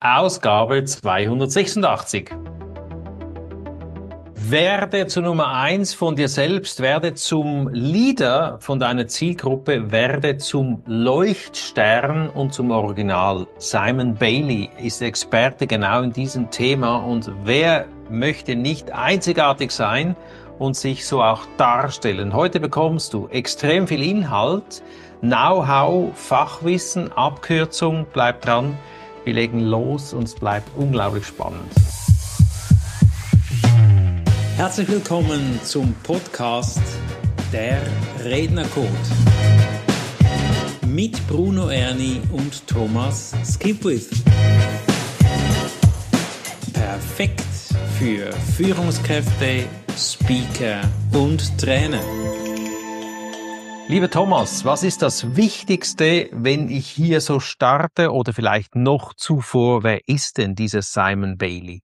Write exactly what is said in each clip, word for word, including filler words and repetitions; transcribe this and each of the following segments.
Ausgabe zweihundertsechsundachtzig. Werde zur Nummer eins von dir selbst, werde zum Leader von deiner Zielgruppe, werde zum Leuchtstern und zum Original. Simon Bailey ist Experte genau in diesem Thema, und wer möchte nicht einzigartig sein und sich so auch darstellen? Heute bekommst du extrem viel Inhalt, Know-how, Fachwissen, Abkürzung. Bleib dran, wir legen los und es bleibt unglaublich spannend. Herzlich willkommen zum Podcast Der Rednercode mit Bruno Erni und Thomas Skipwith. Perfekt für Führungskräfte, Speaker und Trainer. Lieber Thomas, was ist das Wichtigste, wenn ich hier so starte, oder vielleicht noch zuvor, wer ist denn dieser Simon Bailey?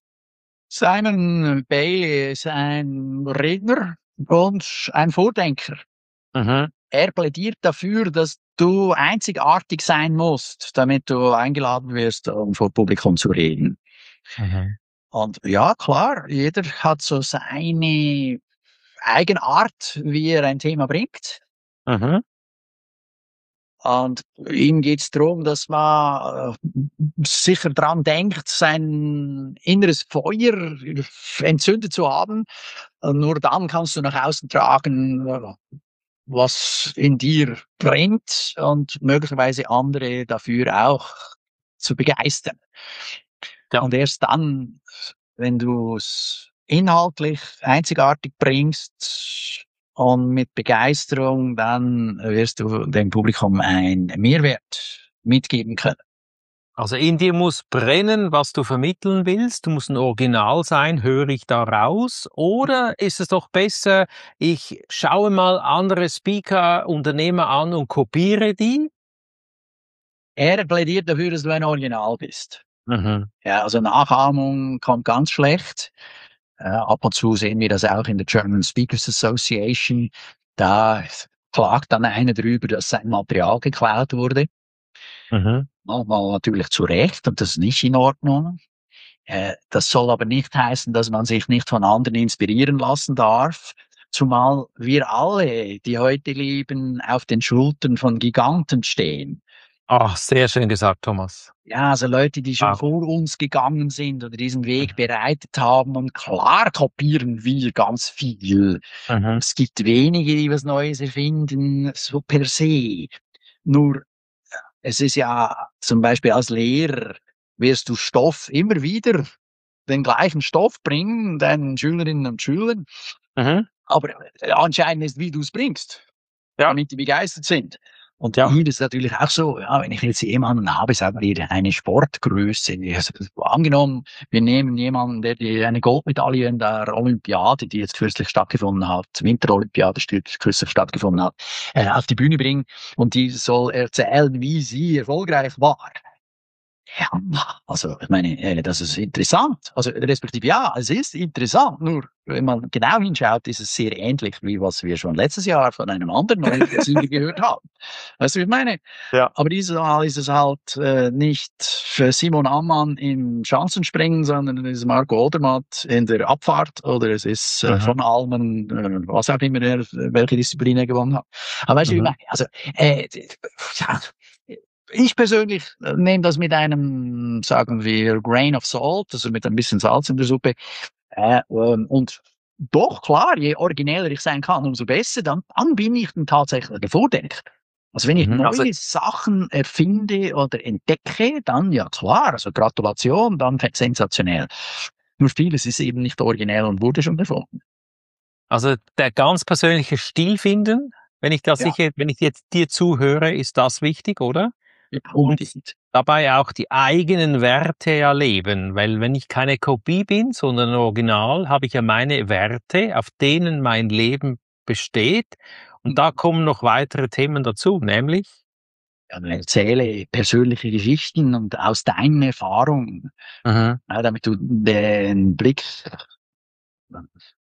Simon Bailey ist ein Redner und ein Vordenker. Mhm. Er plädiert dafür, dass du einzigartig sein musst, damit du eingeladen wirst, um vor Publikum zu reden. Mhm. Und ja, klar, jeder hat so seine eigene Art, wie er ein Thema bringt. Mhm. Und ihm geht es darum, dass man äh, sicher dran denkt, sein inneres Feuer entzündet zu haben. Und nur dann kannst du nach außen tragen, äh, was in dir brennt, und möglicherweise andere dafür auch zu begeistern. Ja. Und erst dann, wenn du es inhaltlich einzigartig bringst und mit Begeisterung, dann wirst du dem Publikum einen Mehrwert mitgeben können. Also in dir muss brennen, was du vermitteln willst. Du musst ein Original sein, höre ich da raus? Oder ist es doch besser, ich schaue mal andere Speaker, Unternehmer an und kopiere die? Er plädiert dafür, dass du ein Original bist. Mhm. Ja, also Nachahmung kommt ganz schlecht. Äh, ab und zu sehen wir das auch in der German Speakers Association. Da klagt dann einer drüber, dass sein Material geklaut wurde. Mhm. Manchmal natürlich zu Recht, und das ist nicht in Ordnung. Äh, das soll aber nicht heißen, dass man sich nicht von anderen inspirieren lassen darf. Zumal wir alle, die heute leben, auf den Schultern von Giganten stehen. Ach, sehr schön gesagt, Thomas. Ja, also Leute, die schon Wow. vor uns gegangen sind oder diesen Weg bereitet haben, und klar kopieren wir ganz viel. Mhm. Es gibt wenige, die was Neues erfinden, so per se. Nur, es ist ja zum Beispiel als Lehrer, wirst du Stoff immer wieder den gleichen Stoff bringen, deinen Schülerinnen und Schülern. Mhm. Aber anscheinend ist, wie du es bringst, Ja. damit die begeistert sind. Und Ja. hier ist natürlich auch so, ja, wenn ich jetzt jemanden habe, sagen wir eine Sportgröße, also, angenommen, wir nehmen jemanden, der die eine Goldmedaille in der Olympiade, die jetzt kürzlich stattgefunden hat, Winterolympiade, die kürzlich stattgefunden hat, äh, auf die Bühne bringen, und die soll erzählen, wie sie erfolgreich war. Ja, also ich meine, äh, das ist interessant. Also respektive ja, es ist interessant. Nur wenn man genau hinschaut, ist es sehr ähnlich wie was wir schon letztes Jahr von einem anderen Olympiasieger gehört haben. Weißt du, wie ich meine? Ja. Aber dieses Mal ist es halt äh, nicht für Simon Ammann im Schanzenspringen, sondern es ist Marco Odermatt in der Abfahrt, oder es ist äh, Mhm. von Almen, äh, was auch immer er, welche Disziplin er gewonnen hat. Aber weißt du, wie ich Mhm. meine? Also äh, ja, ich persönlich nehme das mit einem, sagen wir, Grain of Salt, also mit ein bisschen Salz in der Suppe. Äh, und doch, klar, je origineller ich sein kann, umso besser. Dann, dann bin ich dann tatsächlich der Vordenker. Also wenn ich Mhm. neue Also, Sachen erfinde oder entdecke, dann ja klar, also Gratulation, dann sensationell. Nur vieles ist eben nicht originell und wurde schon erfunden. also der ganz persönliche Stil finden, wenn ich das Ja. sicher, wenn ich jetzt dir zuhöre, ist das wichtig, oder? Ja, Und unbedingt. dabei auch die eigenen Werte erleben, weil wenn ich keine Kopie bin, sondern ein Original, habe ich ja meine Werte, auf denen mein Leben besteht. Und da kommen noch weitere Themen dazu, nämlich? Ja, erzähle persönliche Geschichten und aus deinen Erfahrungen, Mhm. ja, damit du den Blick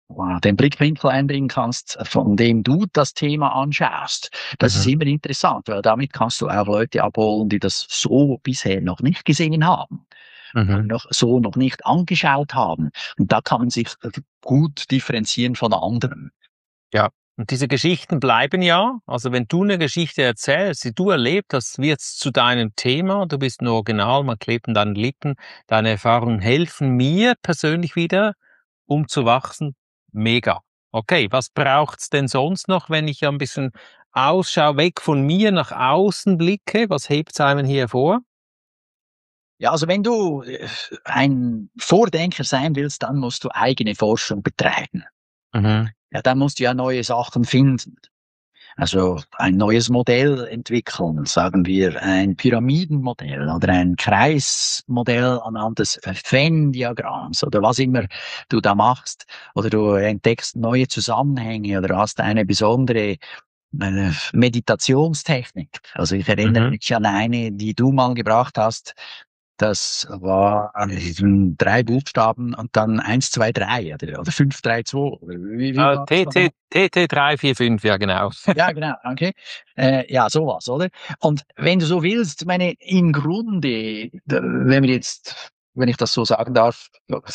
den Blickwinkel einbringen kannst, von dem du das Thema anschaust. Das Mhm. ist immer interessant, weil damit kannst du auch Leute abholen, die das so bisher noch nicht gesehen haben, Mhm. noch so noch nicht angeschaut haben. Und da kann man sich gut differenzieren von anderen. Ja. Und diese Geschichten bleiben ja. Also wenn du eine Geschichte erzählst, die du erlebt hast, wird's zu deinem Thema. Du bist ein Original, man klebt an deinen Lippen. Deine Erfahrungen helfen mir persönlich wieder, um zu wachsen. Mega. Okay, was braucht's denn sonst noch, wenn ich ein bisschen Ausschau weg von mir nach außen blicke? Was hebt's einem hier hervor? Ja, also wenn du äh, ein Vordenker sein willst, dann musst du eigene Forschung betreiben. Mhm. Ja, dann musst du ja neue Sachen finden. Also ein neues Modell entwickeln, sagen wir ein Pyramidenmodell oder ein Kreismodell anhand des Venn-Diagramms oder was immer du da machst. Oder du entdeckst neue Zusammenhänge oder hast eine besondere äh, Meditationstechnik. Also ich erinnere Mhm. mich an eine, die du mal gebracht hast. Das war ähm, drei Buchstaben und dann eins, zwei, drei oder, oder fünf, drei, zwei. Wie, wie Äh, war das T T, nochmal? T T drei vier fünf, ja genau. Ja, genau, okay. Äh, ja, sowas, oder? Und wenn du so willst, meine, im Grunde, da- wenn wir jetzt, wenn ich das so sagen darf,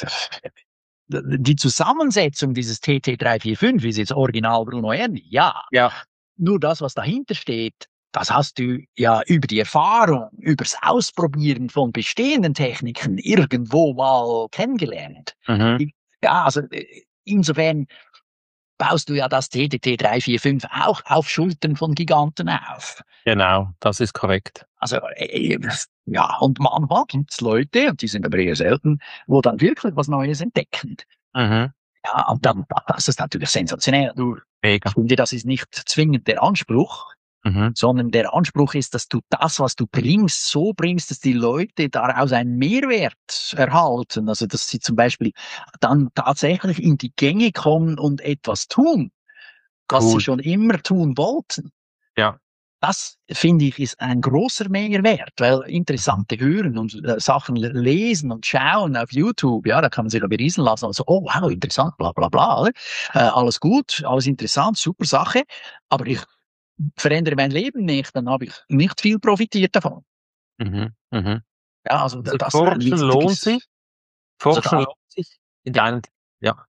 die Zusammensetzung dieses T T drei vier fünf ist jetzt original Bruno Erni, ja. Ja. Nur das, was dahinter steht, das hast du ja über die Erfahrung, übers Ausprobieren von bestehenden Techniken irgendwo mal kennengelernt. Mhm. Ja, also äh, insofern baust du ja das T T T drei vier fünf auch auf Schultern von Giganten auf. Genau, das ist korrekt. Also, äh, ja, und manchmal gibt's Leute, und die sind aber eher selten, wo dann wirklich was Neues entdecken. Mhm. Ja, und dann, das ist natürlich sensationell. Du, Mega. ich finde, das ist nicht zwingend der Anspruch, Mhm. sondern der Anspruch ist, dass du das, was du bringst, so bringst, dass die Leute daraus einen Mehrwert erhalten. Also, dass sie zum Beispiel dann tatsächlich in die Gänge kommen und etwas tun, was sie Cool. schon immer tun wollten. Ja. Das, finde ich, ist ein großer Mehrwert, weil interessante Hören und äh, Sachen le- lesen und schauen auf YouTube, ja, da kann man sich berieseln lassen. Also, oh, wow, interessant, bla, bla, bla. Oder? Äh, alles gut, alles interessant, super Sache. Aber ich verändere mein Leben nicht, dann habe ich nicht viel profitiert davon. Mhm. Mhm. Ja, also da- Also das ist ein Forschen lohnt sich. wichtiges. Also Forschen da, lohnt sich in ja. deinem, ja.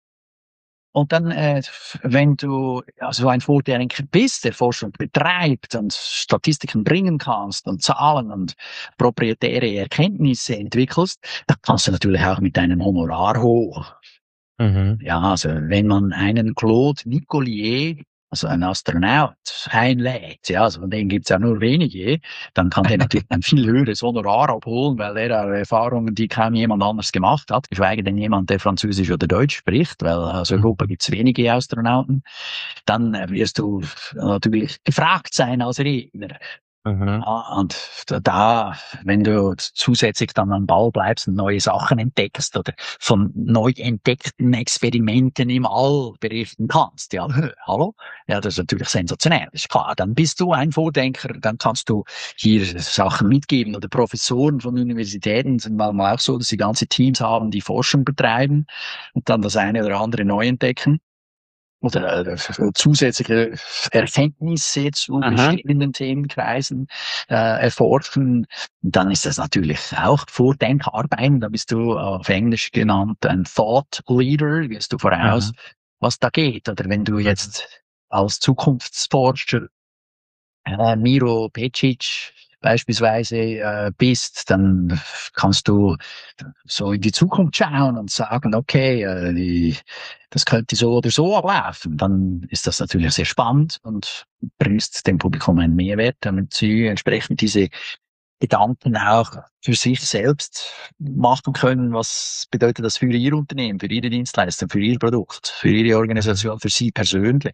Und dann, äh, wenn du also ein Vordenker bist, der Forschung betreibt und Statistiken bringen kannst und Zahlen und proprietäre Erkenntnisse entwickelst, dann kannst du natürlich auch mit deinem Honorar hoch. Mhm. Ja, also wenn man einen Claude Nicollier, also einen Astronaut, einlädt, ja, also von denen gibt's ja nur wenige, dann kann der natürlich ein viel höheres Honorar abholen, weil er hat Erfahrungen, die kaum jemand anders gemacht hat, geschweige denn jemand, der Französisch oder Deutsch spricht, weil aus Europa gibt's wenige Astronauten. Dann äh, wirst du natürlich gefragt sein als Redner. Mhm. Ja, und da, wenn du zusätzlich dann am Ball bleibst und neue Sachen entdeckst oder von neu entdeckten Experimenten im All berichten kannst, ja, hallo? Ja, das ist natürlich sensationell, ist klar. Dann bist du ein Vordenker, dann kannst du hier Sachen mitgeben oder Professoren von Universitäten sind manchmal auch so, dass sie ganze Teams haben, die Forschung betreiben und dann das eine oder andere neu entdecken oder äh, zusätzliche Erkenntnisse zu Mhm. bestehenden Themenkreisen äh, erforschen, dann ist das natürlich auch Vordenkarbeiten. Da bist du auf Englisch genannt ein Thought Leader, gehst du voraus, Mhm. was da geht. Oder wenn du Mhm. jetzt als Zukunftsforscher äh, Miro Pecic beispielsweise äh, bist, dann kannst du so in die Zukunft schauen und sagen, okay, äh, die, das könnte so oder so ablaufen. Dann ist das natürlich sehr spannend und bringst dem Publikum einen Mehrwert, damit sie entsprechend diese Gedanken auch für sich selbst machen können. Was bedeutet das für ihr Unternehmen, für ihre Dienstleistung, für ihr Produkt, für ihre Organisation, für sie persönlich?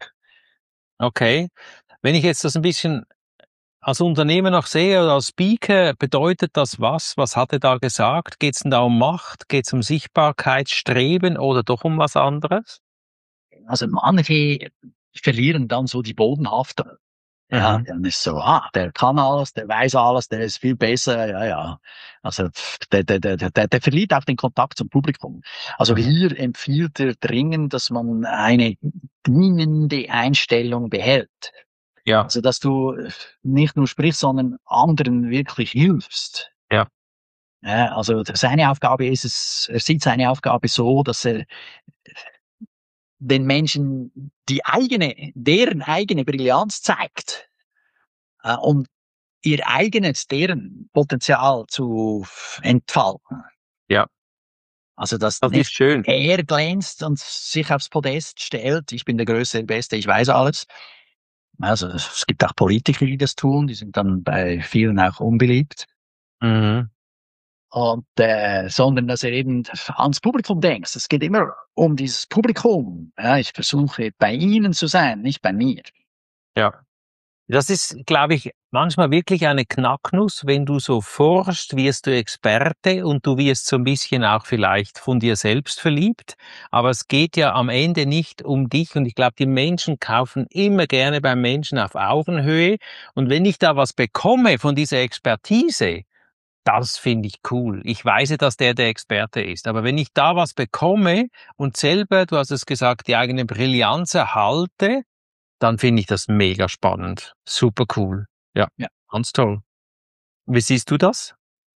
Okay. Wenn ich jetzt das ein bisschen als Unternehmer noch sehe oder als Speaker, bedeutet das was? Was hat er da gesagt? Geht es denn da um Macht? Geht es um Sichtbarkeitsstreben oder doch um was anderes? Also manche verlieren dann so die Bodenhaftung. Ja, Mhm. dann ist so, ah, der kann alles, der weiß alles, der ist viel besser, ja, ja. Also der, der, der, der, der verliert auch den Kontakt zum Publikum. Also Mhm. hier empfiehlt er dringend, dass man eine dienende Einstellung behält. Ja, Also dass du nicht nur sprichst, sondern anderen wirklich hilfst. ja. Ja, also seine Aufgabe ist es, er sieht seine Aufgabe so, dass er den Menschen die eigene, deren eigene Brillanz zeigt, äh, um ihr eigenes, deren Potenzial zu entfalten. Ja. Also, dass Das ist nicht schön. er glänzt und sich aufs Podest stellt, ich bin der Größte, der Beste, ich weiß alles. Also, es gibt auch Politiker, die das tun, die sind dann bei vielen auch unbeliebt. Mhm. Und, äh, sondern dass er eben ans Publikum denkt. Es geht immer um dieses Publikum. Ja, ich versuche bei ihnen zu sein, nicht bei mir. Ja. Das ist, glaube ich, manchmal wirklich eine Knacknuss. Wenn du so forschst, wirst du Experte und du wirst so ein bisschen auch vielleicht von dir selbst verliebt. Aber es geht ja am Ende nicht um dich. Und ich glaube, die Menschen kaufen immer gerne beim Menschen auf Augenhöhe. Und wenn ich da was bekomme von dieser Expertise, das finde ich cool. Ich weiß ja, dass der der Experte ist. Aber wenn ich da was bekomme und selber, du hast es gesagt, die eigene Brillanz erhalte, dann finde ich das mega spannend. Super cool. Ja, Ja. ganz toll. Wie siehst du das?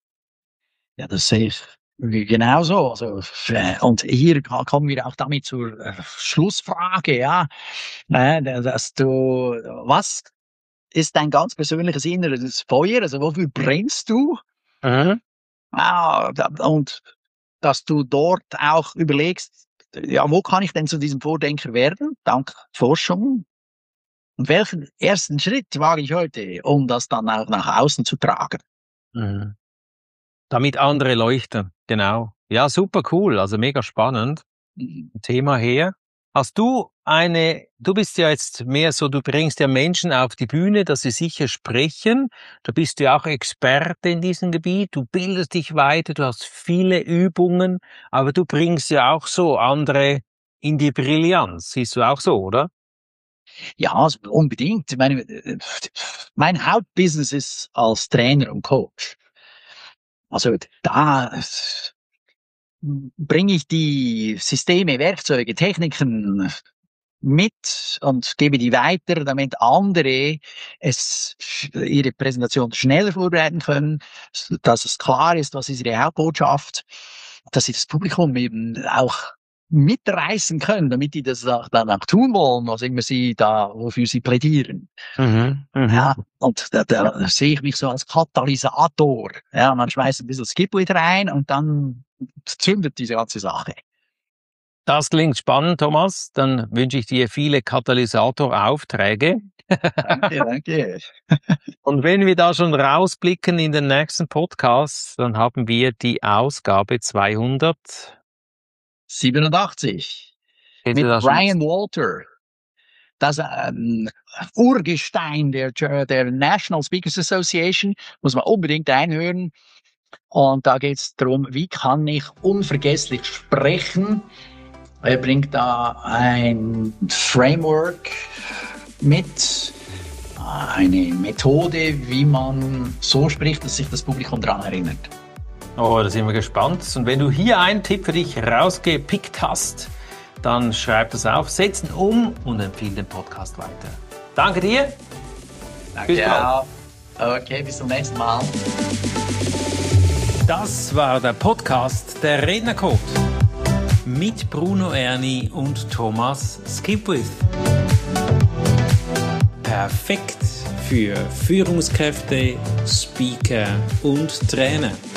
Ja, das sehe ich genauso. Also, äh, und hier kommen wir auch damit zur äh, Schlussfrage, ja. Äh, dass du, was ist dein ganz persönliches inneres Feuer? Also, wofür brennst du? Mhm. Ah, und dass du dort auch überlegst, ja, wo kann ich denn zu diesem Vordenker werden? Dank Forschung. Und welchen ersten Schritt wage ich heute, um das dann auch nach außen zu tragen? Mhm. Damit andere leuchten, genau. Ja, super cool, also mega spannend. Thema her. Hast du eine, du bist ja jetzt mehr so, du bringst ja Menschen auf die Bühne, dass sie sicher sprechen. Da bist du ja auch Experte in diesem Gebiet. Du bildest dich weiter, du hast viele Übungen, aber du bringst ja auch so andere in die Brillanz. Siehst du auch so, oder? Ja, also unbedingt. Ich meine, mein Hauptbusiness ist als Trainer und Coach. Also da bringe ich die Systeme, Werkzeuge, Techniken mit und gebe die weiter, damit andere es ihre Präsentation schneller vorbereiten können, dass es klar ist, was ist ihre Hauptbotschaft, dass sie das Publikum eben auch mitreißen können, damit die das auch dann auch tun wollen, was immer sie da, wofür sie plädieren. Mhm, mhm. Ja, und da, da sehe ich mich so als Katalysator. Ja, man schmeißt ein bisschen Skipwith rein und dann zündet diese ganze Sache. Das klingt spannend, Thomas. Dann wünsche ich dir viele Katalysatoraufträge. Danke, danke. Und wenn wir da schon rausblicken in den nächsten Podcast, dann haben wir die Ausgabe zweihundert. siebenundachtzig. Kennst Mit du das schon? Brian Walter. Das ähm, Urgestein der, der National Speakers Association. Muss man unbedingt einhören. Und da geht es darum, wie kann ich unvergesslich sprechen. Er bringt da ein Framework mit, eine Methode, wie man so spricht, dass sich das Publikum daran erinnert. Oh, da sind wir gespannt. Und wenn du hier einen Tipp für dich rausgepickt hast, dann schreib das auf, setz ihn um und empfehle den Podcast weiter. Danke dir. Danke. Bis bald. Okay, bis zum nächsten Mal. Das war der Podcast der Rednercode mit Bruno Erni und Thomas Skipwith. Perfekt für Führungskräfte, Speaker und Trainer.